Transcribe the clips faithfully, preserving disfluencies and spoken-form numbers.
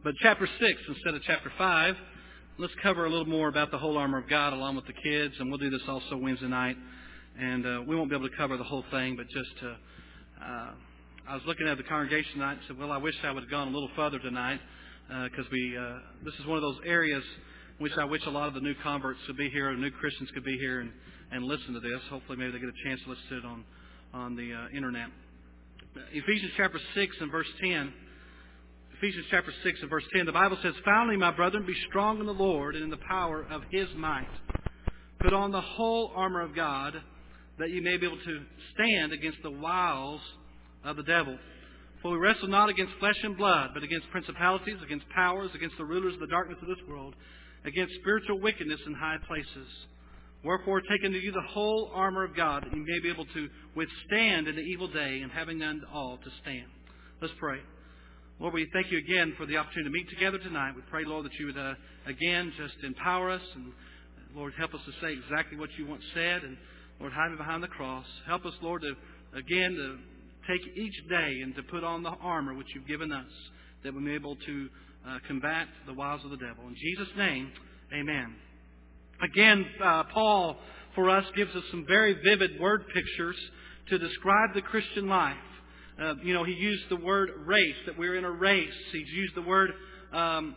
But chapter six instead of chapter five, let's cover a little more about the whole armor of God along with the kids, and we'll do this also Wednesday night. And uh, we won't be able to cover the whole thing, but just to, uh, I was looking at the congregation tonight and said, well, I wish I would have gone a little further tonight because uh, we uh, this is one of those areas in which I wish a lot of the new converts could be here, or new Christians could be here and, and listen to this. Hopefully maybe they get a chance to listen to it on, on the uh, internet. Ephesians chapter six and verse ten. Ephesians chapter six and verse ten. The Bible says, finally, my brethren, be strong in the Lord and in the power of His might. Put on the whole armor of God, that you may be able to stand against the wiles of the devil. For we wrestle not against flesh and blood, but against principalities, against powers, against the rulers of the darkness of this world, against spiritual wickedness in high places. Wherefore, take unto you the whole armor of God, that you may be able to withstand in the evil day, and having done all, to stand. Let's pray. Lord, we thank you again for the opportunity to meet together tonight. We pray, Lord, that you would uh, again just empower us, and Lord, help us to say exactly what you once said, and Lord, hide me behind the cross. Help us, Lord, to again to take each day and to put on the armor which you've given us, that we may be able to uh, combat the wiles of the devil. In Jesus' name, amen. Again, uh, Paul, for us, gives us some very vivid word pictures to describe the Christian life. Uh, you know, he used the word race, that we're in a race. He's used the word um,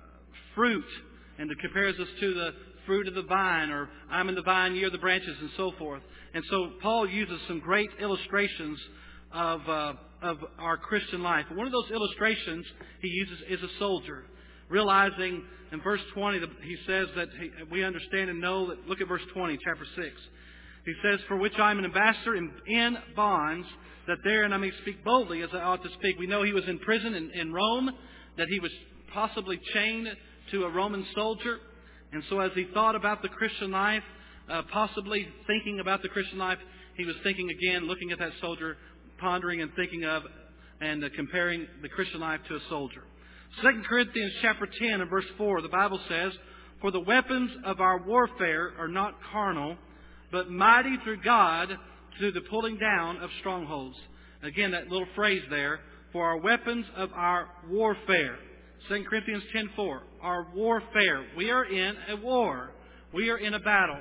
fruit, and it compares us to the fruit of the vine, or I'm in the vine, ye are the branches, and so forth. And so Paul uses some great illustrations of uh, of our Christian life. One of those illustrations he uses is a soldier. Realizing in verse twenty, he says that he, we understand and know that, look at verse twenty, chapter six. He says, for which I am an ambassador in, in bonds, that therein I may speak boldly as I ought to speak. We know he was in prison in, in Rome, that he was possibly chained to a Roman soldier. And so as he thought about the Christian life, uh, possibly thinking about the Christian life, he was thinking again, looking at that soldier, pondering and thinking of and uh, comparing the Christian life to a soldier. Second Corinthians chapter ten and verse four, the Bible says, for the weapons of our warfare are not carnal, but mighty through God to the pulling down of strongholds. Again, that little phrase there, for our weapons of our warfare. Second Corinthians ten four, our warfare. We are in a war. We are in a battle.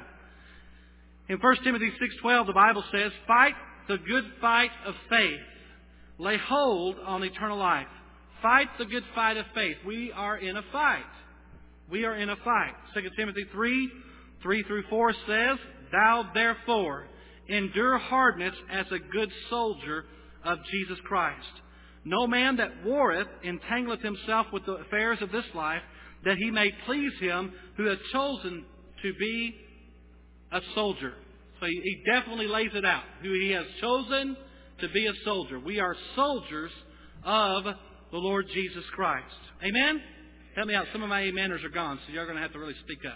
In First Timothy six twelve, the Bible says, fight the good fight of faith. Lay hold on eternal life. Fight the good fight of faith. We are in a fight. We are in a fight. Second Timothy three, three through four says, thou therefore endure hardness as a good soldier of Jesus Christ. No man that warreth entangleth himself with the affairs of this life, that he may please him who hath chosen to be a soldier. So he, he definitely lays it out. Who he has chosen to be a soldier. We are soldiers of the Lord Jesus Christ. Amen? Help me out. Some of my ameners are gone, so you're going to have to really speak up.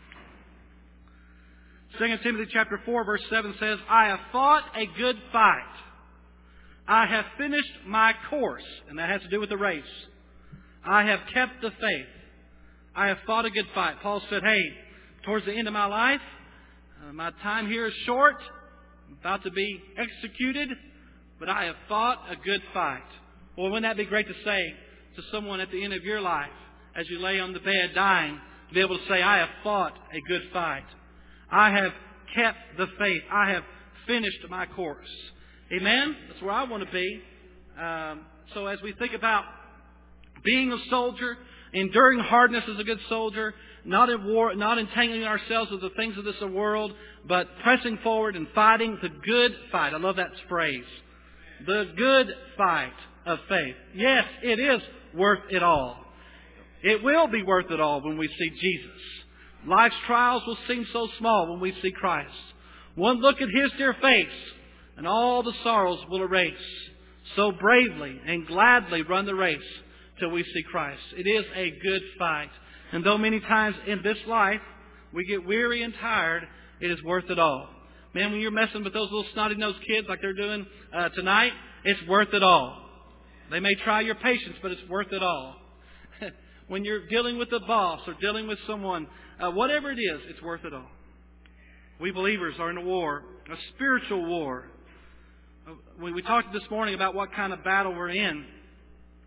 Second Timothy chapter four, verse seven says, I have fought a good fight. I have finished my course. And that has to do with the race. I have kept the faith. I have fought a good fight. Paul said, hey, towards the end of my life, uh, my time here is short. I'm about to be executed. But I have fought a good fight. Well, wouldn't that be great to say to someone at the end of your life, as you lay on the bed dying, to be able to say, I have fought a good fight. I have kept the faith. I have finished my course. Amen? That's where I want to be. Um, so as we think about being a soldier, enduring hardness as a good soldier, not in war, not entangling ourselves with the things of this world, but pressing forward and fighting the good fight. I love that phrase. The good fight of faith. Yes, it is worth it all. It will be worth it all when we see Jesus. Life's trials will seem so small when we see Christ. One look at His dear face, and all the sorrows will erase. So bravely and gladly run the race till we see Christ. It is a good fight. And though many times in this life we get weary and tired, it is worth it all. Man, when you're messing with those little snotty-nosed kids like they're doing uh, tonight, it's worth it all. They may try your patience, but it's worth it all. When you're dealing with a boss or dealing with someone, uh, whatever it is, it's worth it all. We believers are in a war, a spiritual war. When we talked this morning about what kind of battle we're in,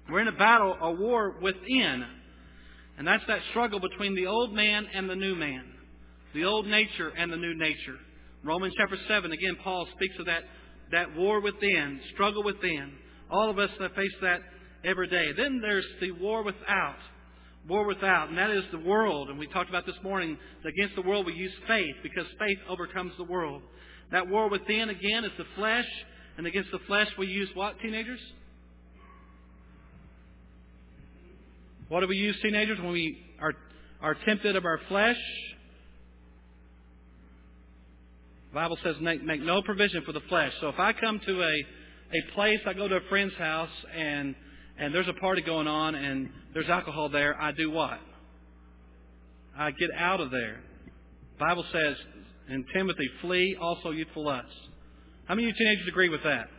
We're in a battle, a war within. And that's that struggle between the old man and the new man. The old nature and the new nature. Romans chapter seven, again, Paul speaks of that, that war within, struggle within. All of us that face that every day. Then there's the war without. War without, and that is the world. And we talked about this morning, that against the world we use faith, because faith overcomes the world. That war within, again, is the flesh. And against the flesh we use what, teenagers? What do we use, teenagers, when we are, are tempted of our flesh? The Bible says make, make no provision for the flesh. So if I come to a, a place, I go to a friend's house, and and there's a party going on, and there's alcohol there, I do what? I get out of there. The Bible says in Timothy, flee also youthful lusts. How many of you teenagers agree with that?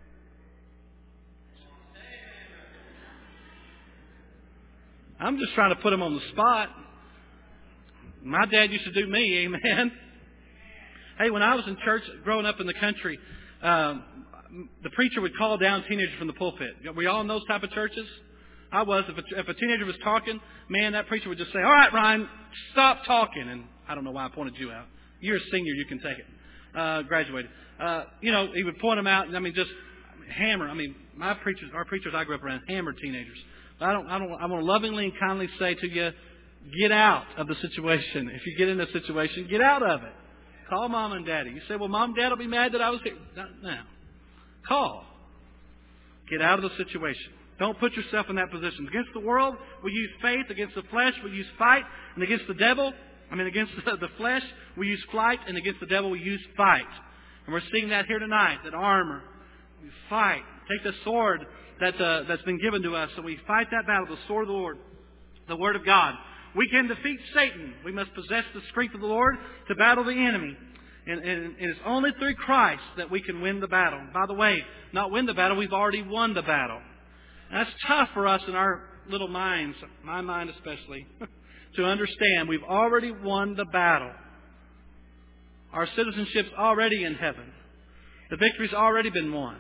I'm just trying to put them on the spot. My dad used to do me, amen. Hey, when I was in church growing up in the country, um, the preacher would call down teenagers from the pulpit. Were you all in those type of churches? I was. If a, if a teenager was talking, man, that preacher would just say, all right, Ryan, stop talking. And I don't know why I pointed you out. You're a senior. You can take it. Uh, graduated. Uh, you know, he would point them out, and I mean, just hammer. I mean, my preachers, our preachers I grew up around, hammered teenagers. But I don't, I don't, I want to lovingly and kindly say to you, get out of the situation. If you get in a situation, get out of it. Call mom and daddy. You say, well, mom and dad will be mad that I was here. No. no. Call. Get out of the situation. Don't put yourself in that position. Against the world, we use faith. Against the flesh, we use fight. And against the devil, I mean, against the, the flesh, we use flight. And against the devil, we use fight. And we're seeing that here tonight, that armor. We fight. Take the sword that, uh, that's been given to us. So we fight that battle, the sword of the Lord, the Word of God. We can defeat Satan. We must possess the strength of the Lord to battle the enemy. And, and, and it's only through Christ that we can win the battle. By the way, not win the battle, we've already won the battle. And that's tough for us in our little minds, my mind especially, to understand. We've already won the battle. Our citizenship's already in heaven. The victory's already been won.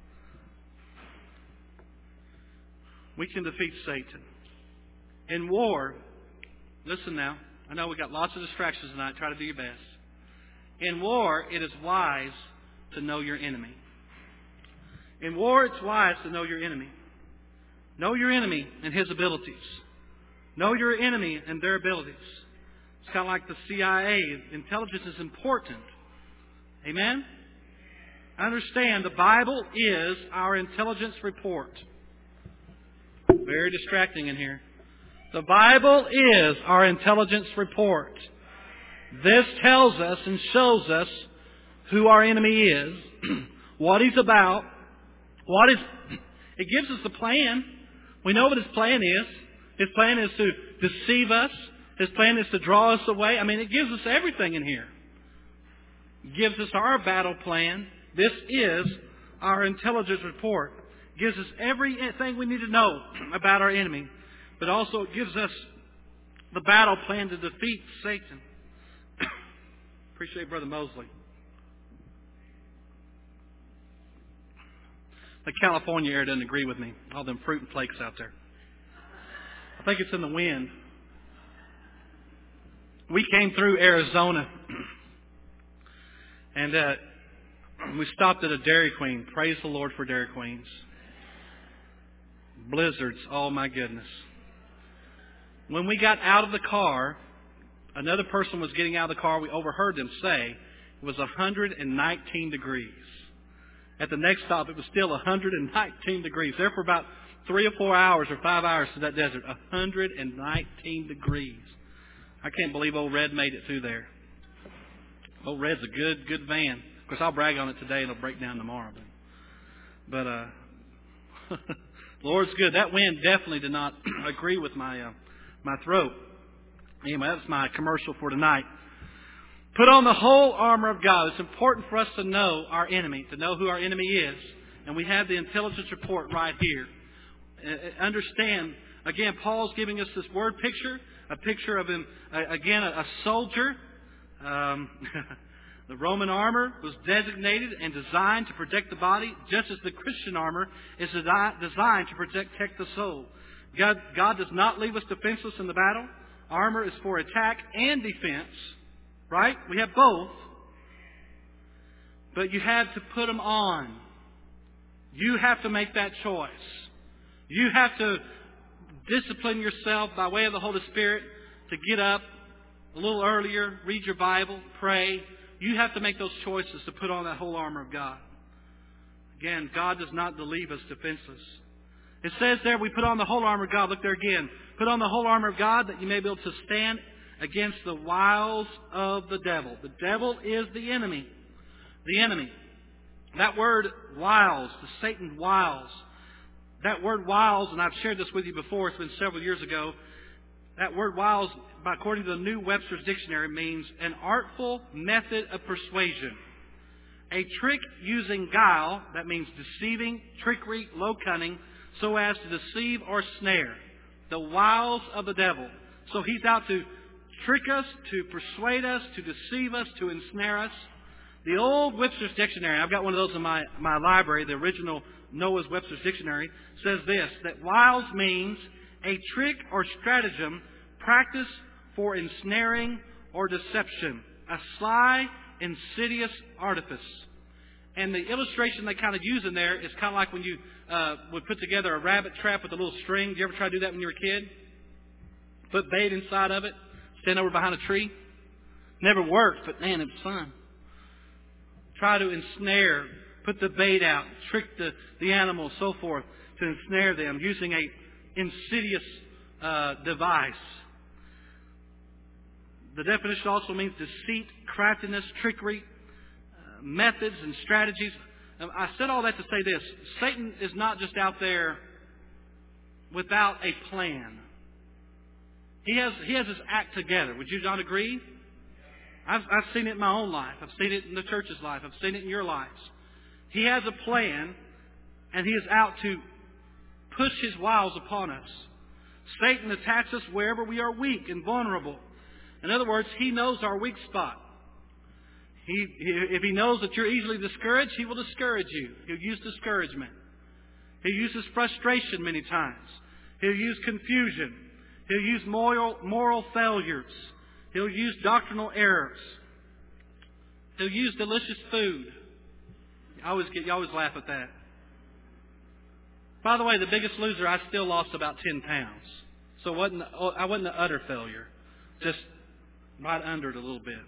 We can defeat Satan. In war, listen now, I know we've got lots of distractions tonight. Try to do your best. In war, it is wise to know your enemy. In war, it's wise to know your enemy. Know your enemy and his abilities. Know your enemy and their abilities. It's kind of like the C I A. Intelligence is important. Amen? Understand, the Bible is our intelligence report. Very distracting in here. The Bible is our intelligence report. This tells us and shows us who our enemy is, what he's about, what is. It gives us a plan. We know what his plan is. His plan is to deceive us. His plan is to draw us away. I mean, it gives us everything in here. It gives us our battle plan. This is our intelligence report. It gives us everything we need to know about our enemy. But also it gives us the battle plan to defeat Satan. Appreciate Brother Mosley. The California air doesn't agree with me. All them fruit and flakes out there. I think it's in the wind. We came through Arizona. And uh, we stopped at a Dairy Queen. Praise the Lord for Dairy Queens. Blizzards. Oh my goodness. When we got out of the car, another person was getting out of the car. We overheard them say it was one hundred nineteen degrees. At the next stop, it was still one hundred nineteen degrees. There for about three or four hours or five hours to that desert. one hundred nineteen degrees. I can't believe old Red made it through there. Old Red's a good, good van. Of course, I'll brag on it today and it'll break down tomorrow. But, but uh, the Lord's good. That wind definitely did not agree with my uh, my throat. Anyway, that's my commercial for tonight. Put on the whole armor of God. It's important for us to know our enemy, to know who our enemy is. And we have the intelligence report right here. Uh, understand, again, Paul's giving us this word picture, a picture of him, uh, again, a, a soldier, um, The Roman armor was designated and designed to protect the body, just as the Christian armor is designed to protect the soul. God, God does not leave us defenseless in the battle. Armor is for attack and defense, right? We have both. But you have to put them on. You have to make that choice. You have to discipline yourself by way of the Holy Spirit to get up a little earlier, read your Bible, pray. You have to make those choices to put on that whole armor of God. Again, God does not leave us defenseless. It says there we put on the whole armor of God. Look there again. Put on the whole armor of God that you may be able to stand against the wiles of the devil. The devil is the enemy. The enemy. That word wiles, the Satan wiles. That word wiles, and I've shared this with you before, it's been several years ago. That word wiles, according to the New Webster's Dictionary, means an artful method of persuasion. A trick using guile, that means deceiving, trickery, low cunning, so as to deceive or snare. The wiles of the devil. So he's out to trick us, to persuade us, to deceive us, to ensnare us. The old Webster's Dictionary, I've got one of those in my, my library, the original Noah's Webster's Dictionary, says this, that wiles means a trick or stratagem practiced for ensnaring or deception. A sly, insidious artifice. And the illustration they kind of use in there is kind of like when you uh, would put together a rabbit trap with a little string. Did you ever try to do that when you were a kid? Put bait inside of it, stand over behind a tree. Never worked, but man, it was fun. Try to ensnare, put the bait out, trick the, the animal, so forth, to ensnare them using a insidious uh, device. The definition also means deceit, craftiness, trickery, uh, methods and strategies. Um, I said all that to say this. Satan is not just out there without a plan. He has, he has his act together. Would you not agree? I've, I've seen it in my own life. I've seen it in the church's life. I've seen it in your lives. He has a plan, and he is out to push his wiles upon us. Satan attacks us wherever we are weak and vulnerable. In other words, he knows our weak spot. He, he, if he knows that you're easily discouraged, he will discourage you. He'll use discouragement. He uses frustration many times. He'll use confusion. He'll use moral, moral failures. He'll use doctrinal errors. He'll use delicious food. I always get, you always laugh at that. By the way, the Biggest Loser, I still lost about ten pounds. So it wasn't, I wasn't an utter failure. Just right under it a little bit.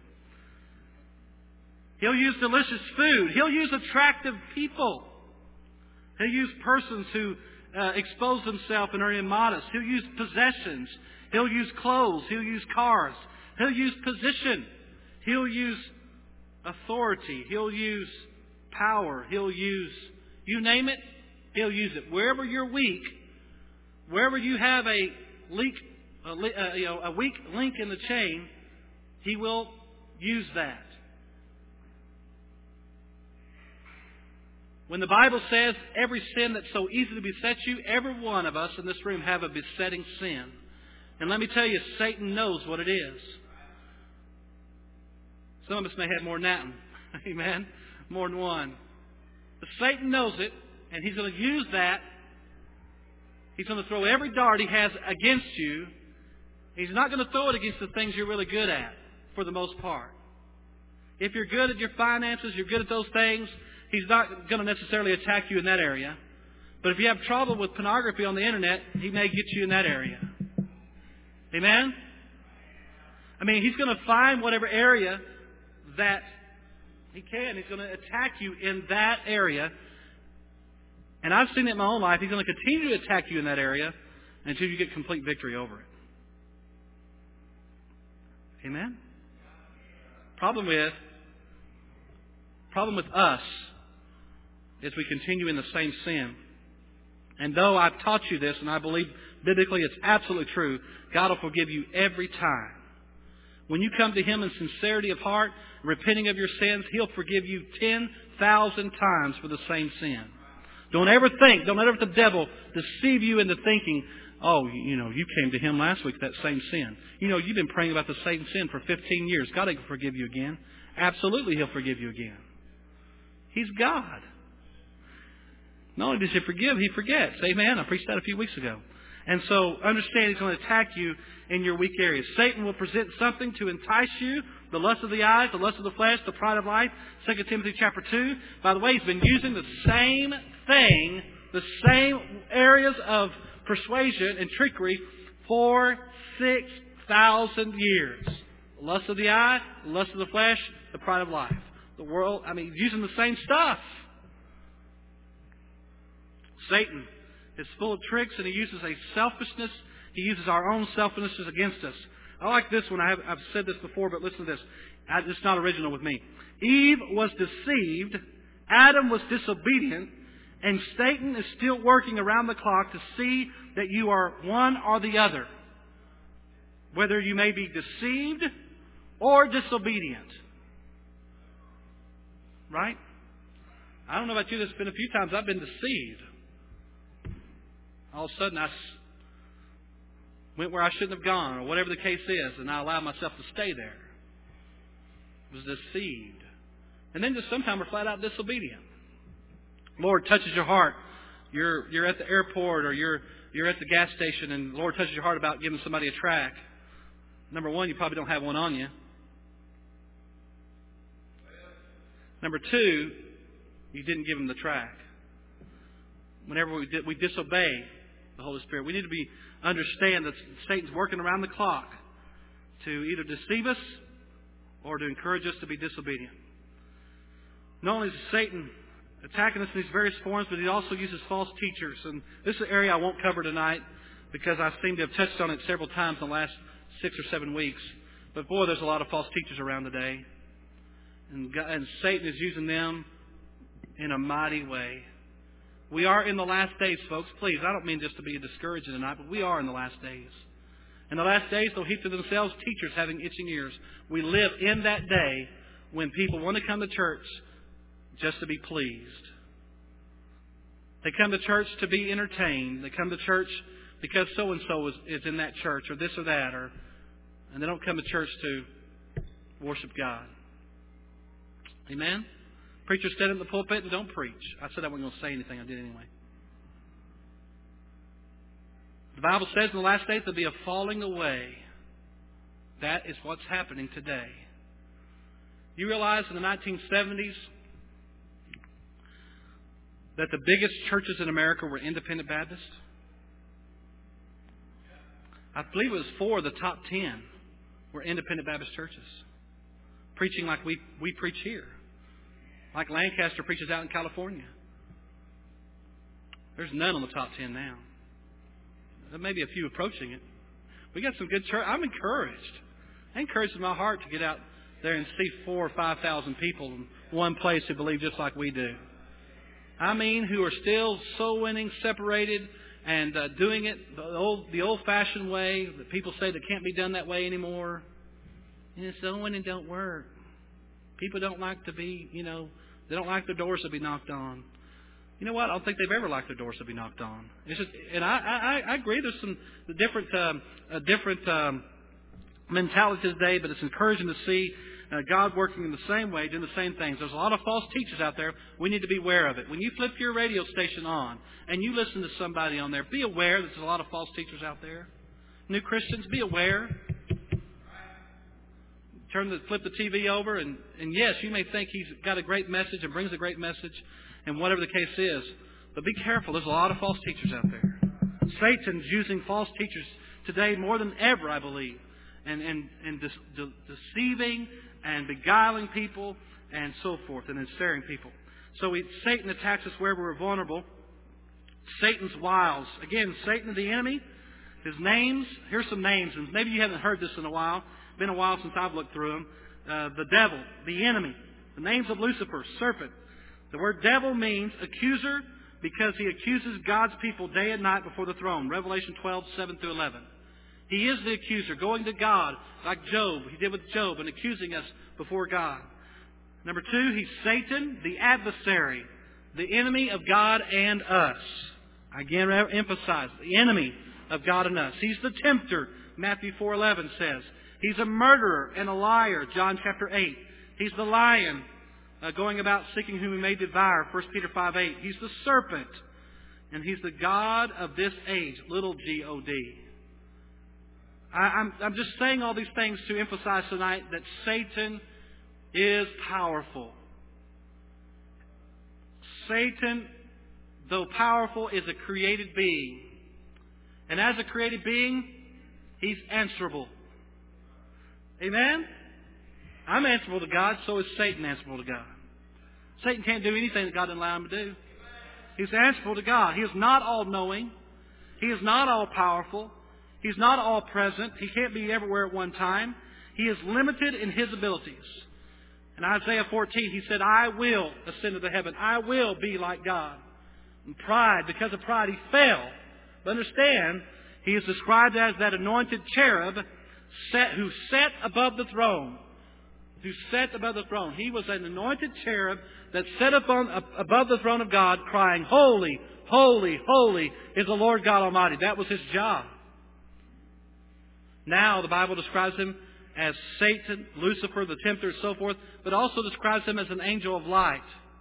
He'll use delicious food. He'll use attractive people. He'll use persons who uh, expose themselves and are immodest. He'll use possessions. He'll use clothes. He'll use cars. He'll use position. He'll use authority. He'll use power. He'll use, you name it, he'll use it. Wherever you're weak, wherever you have a leak, a, a, you know, a weak link in the chain, he will use that. When the Bible says every sin that so easily besets you, every one of us in this room have a besetting sin. And let me tell you, Satan knows what it is. Some of us may have more than that. Amen? More than one. But Satan knows it, and he's going to use that. He's going to throw every dart he has against you. He's not going to throw it against the things you're really good at, for the most part. If you're good at your finances, you're good at those things, he's not going to necessarily attack you in that area. But if you have trouble with pornography on the internet, he may get you in that area. Amen? I mean, he's going to find whatever area that he can. He's going to attack you in that area. And I've seen it in my own life. He's going to continue to attack you in that area until you get complete victory over it. Amen? Problem with, problem with us is we continue in the same sin. And though I've taught you this, and I believe biblically it's absolutely true, God will forgive you every time. When you come to Him in sincerity of heart, repenting of your sins, He'll forgive you ten thousand times for the same sin. Don't ever think, don't ever let the devil deceive you into thinking, oh, you know, you came to Him last week, that same sin. You know, you've been praying about the same sin for fifteen years. God can forgive you again. absolutely He'll forgive you again. He's God. Not only does He forgive, He forgets. Amen. I preached that a few weeks ago. And so understand He's going to attack you in your weak areas. Satan will present something to entice you. The lust of the eyes, the lust of the flesh, the pride of life. Second Timothy chapter two. By the way, he's been using the same thing, the same areas of persuasion and trickery for six thousand years. The lust of the eye, the lust of the flesh, the pride of life. The world, I mean, using the same stuff. Satan is full of tricks, and he uses a selfishness. He uses our own selfishness against us. I like this one. I have, I've said this before, but listen to this. I, it's not original with me. Eve was deceived. Adam was disobedient. And Satan is still working around the clock to see that you are one or the other. Whether you may be deceived or disobedient. Right? I don't know about you. There's been a few times I've been deceived. All of a sudden I went where I shouldn't have gone, or whatever the case is, and I allowed myself to stay there. I was deceived. And then just sometimes we're flat out disobedient. Lord touches your heart. You're you're at the airport, or you're you're at the gas station, and the Lord touches your heart about giving somebody a tract. Number one, you probably don't have one on you. Number two, you didn't give them the tract. Whenever we di- we disobey the Holy Spirit, we need to be understand that Satan's working around the clock to either deceive us or to encourage us to be disobedient. Not only is Satan attacking us in these various forms, but he also uses false teachers. And this is an area I won't cover tonight because I seem to have touched on it several times in the last six or seven weeks. But boy, there's a lot of false teachers around today. And, God, and Satan is using them in a mighty way. We are in the last days, folks. Please, I don't mean just to be discouraging tonight, but we are in the last days. In the last days, they'll heap to themselves teachers having itching ears. We live in that day when people want to come to church just to be pleased. They come to church to be entertained. They come to church because so-and-so is, is in that church, or this or that, or and they don't come to church to worship God. Amen? Preacher stand in the pulpit and don't preach. I said I wasn't going to say anything. I did anyway. The Bible says in the last days there'll be a falling away. That is what's happening today. You realize in the nineteen seventies that the biggest churches in America were independent Baptists? I believe it was four of the top ten were independent Baptist churches. Preaching like we, we preach here. Like Lancaster preaches out in California. There's none on the top ten now. There may be a few approaching it. We got some good church. I'm encouraged. I'm encouraged in my heart to get out there and see four or five thousand people in one place who believe just like we do. I mean, who are still soul winning, separated, and uh, doing it the old, the old-fashioned way that people say that can't be done that way anymore. And soul winning don't work. People don't like to be, you know, they don't like their doors to be knocked on. You know what? I don't think they've ever liked their doors to be knocked on. It's just, and I, I, I agree. There's some different, um, a different um, mentality today, but it's encouraging to see uh, God working in the same way, doing the same things. There's a lot of false teachers out there. We need to be aware of it. When you flip your radio station on and you listen to somebody on there, be aware that there's a lot of false teachers out there. New Christians, be aware. Turn the flip the T V over, and, and yes, you may think he's got a great message and brings a great message, and whatever the case is. But be careful. There's a lot of false teachers out there. Satan's using false teachers today more than ever, I believe, and and and de- de- deceiving and beguiling people and so forth, and ensnaring people. So we, Satan attacks us wherever we're vulnerable. Satan's wiles. Again, Satan, the enemy. His names. Here's some names, and maybe you haven't heard this in a while. It's been a while since I've looked through them. Uh, the devil, the enemy. The names of Lucifer, serpent. The word devil means accuser because he accuses God's people day and night before the throne. Revelation twelve, seven through eleven. He is the accuser, going to God like Job. He did with Job and accusing us before God. Number two, he's Satan, the adversary, the enemy of God and us. I again emphasize, the enemy of God and us. He's the tempter, Matthew four eleven says. He's a murderer and a liar, John chapter eight. He's the lion uh, going about seeking whom he may devour, First Peter five eight. He's the serpent. And he's the God of this age, little g O D. I, I'm, I'm just saying all these things to emphasize tonight that Satan is powerful. Satan, though powerful, is a created being. And as a created being, he's answerable. Amen? I'm answerable to God, so is Satan answerable to God. Satan can't do anything that God didn't allow him to do. He's answerable to God. He is not all-knowing. He is not all-powerful. He's not all-present. He can't be everywhere at one time. He is limited in his abilities. In Isaiah fourteen, he said, I will ascend to the heaven. I will be like God. And pride, because of pride, he fell. But understand, he is described as that anointed cherub set, who sat above the throne. Who sat above the throne. He was an anointed cherub that sat upon, uh, above the throne of God, crying, Holy, holy, holy is the Lord God Almighty. That was his job. Now the Bible describes him as Satan, Lucifer, the tempter, and so forth, but also describes him as an angel of light.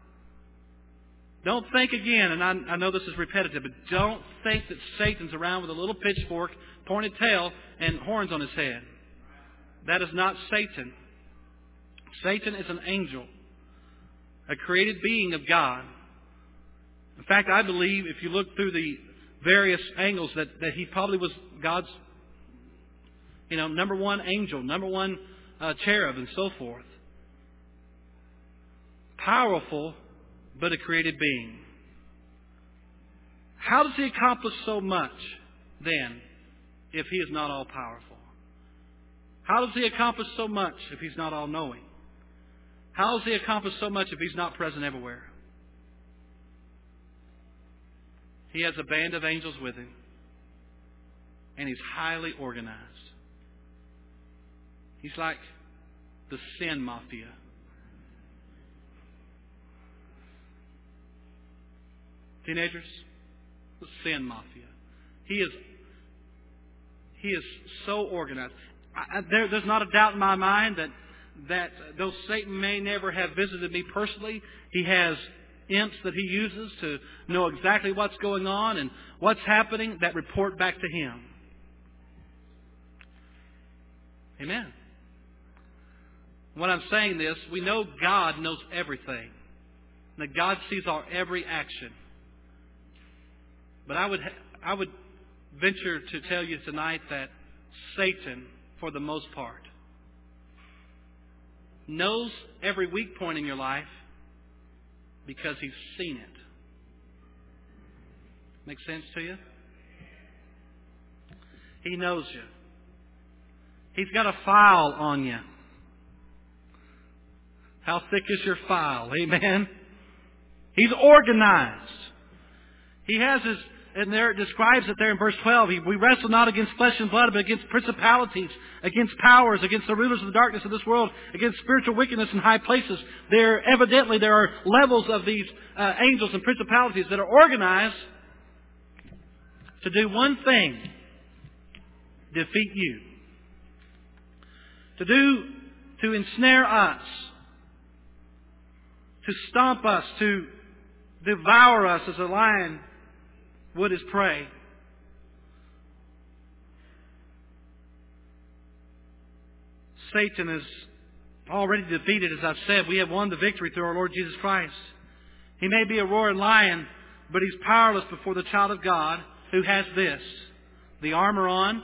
Don't think again, and I, I know this is repetitive, but don't think that Satan's around with a little pitchfork, pointed tail, and horns on his head. That is not Satan. Satan is an angel, a created being of God. In fact, I believe if you look through the various angles that, that he probably was God's, you know, number one angel, number one uh, cherub, and so forth. Powerful, but a created being. How does he accomplish so much, then, if he is not all-powerful? How does he accomplish so much if he's not all-knowing? How does he accomplish so much if he's not present everywhere? He has a band of angels with him, and he's highly organized. He's like the sin mafia. Teenagers, the sin mafia. He is, he is so organized. I, there, there's not a doubt in my mind that that though Satan may never have visited me personally, he has imps that he uses to know exactly what's going on and what's happening that report back to him. Amen. When I'm saying this, we know God knows everything. That God sees our every action. But I would I would venture to tell you tonight that Satan, for the most part, knows every weak point in your life because he's seen it. Make sense to you? He knows you. He's got a file on you. How thick is your file? Amen? He's organized. He has his, and there it describes it there in verse twelve. He, we wrestle not against flesh and blood, but against principalities, against powers, against the rulers of the darkness of this world, against spiritual wickedness in high places. There, evidently, there are levels of these uh, angels and principalities that are organized to do one thing: defeat you. To do, to ensnare us, to stomp us, to devour us as a lion would his prey. Satan is already defeated, as I've said. We have won the victory through our Lord Jesus Christ. He may be a roaring lion, but he's powerless before the child of God who has this: the armor on.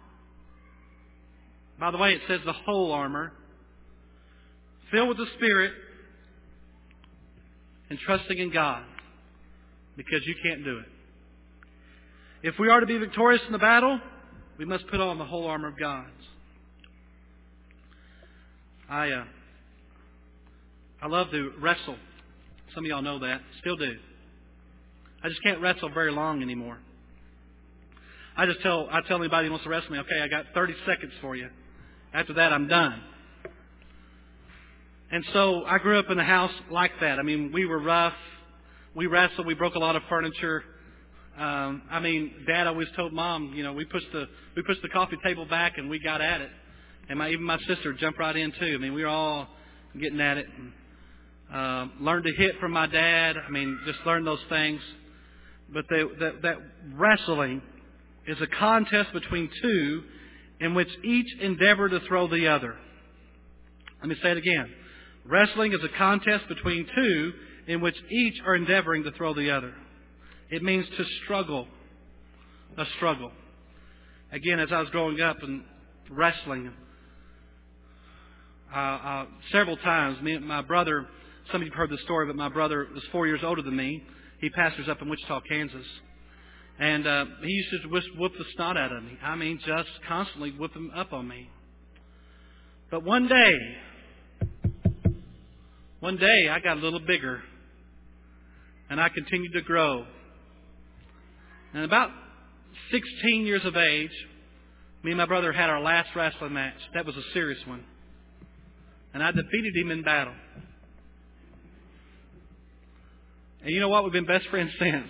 By the way, it says the whole armor. Filled with the Spirit and trusting in God, because you can't do it. If we are to be victorious in the battle, we must put on the whole armor of God. I uh, I love to wrestle. Some of y'all know that. Still do. I just can't wrestle very long anymore. I just tell I tell anybody who wants to wrestle me, okay, I got thirty seconds for you. After that, I'm done. And so I grew up in a house like that. I mean, we were rough. We wrestled. We broke a lot of furniture. Um, I mean, Dad always told Mom, you know, we pushed the we pushed the coffee table back and we got at it. And my, even my sister jumped right in too. I mean, we were all getting at it. And, uh, learned to hit from my dad. I mean, just learned those things. But they, that, that wrestling is a contest between two in which each endeavor to throw the other. Let me say it again. Wrestling is a contest between two in which each are endeavoring to throw the other. It means to struggle. A struggle. Again, as I was growing up and wrestling, uh, uh, several times, me and my brother, some of you have heard the story, but my brother was four years older than me. He pastors up in Wichita, Kansas. And uh, he used to whoop, whoop the snot out of me. I mean, just constantly whipping up on me. But one day, one day I got a little bigger. And I continued to grow. And about sixteen years of age, me and my brother had our last wrestling match. That was a serious one. And I defeated him in battle. And you know what? We've been best friends since.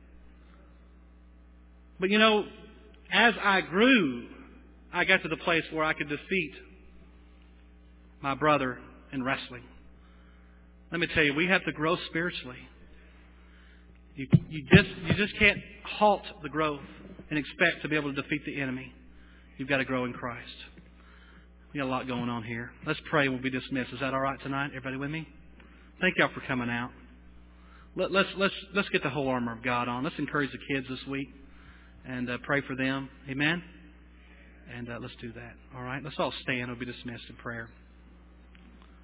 But you know, as I grew, I got to the place where I could defeat my brother in wrestling. Let me tell you, we have to grow spiritually. You, you just you just can't halt the growth and expect to be able to defeat the enemy. You've got to grow in Christ. We got a lot going on here. Let's pray and we'll be dismissed. Is that all right tonight? Everybody with me? Thank y'all for coming out. Let, let's let's let's get the whole armor of God on. Let's encourage the kids this week and uh, pray for them. Amen. And uh, let's do that. All right. Let's all stand. We'll be dismissed in prayer.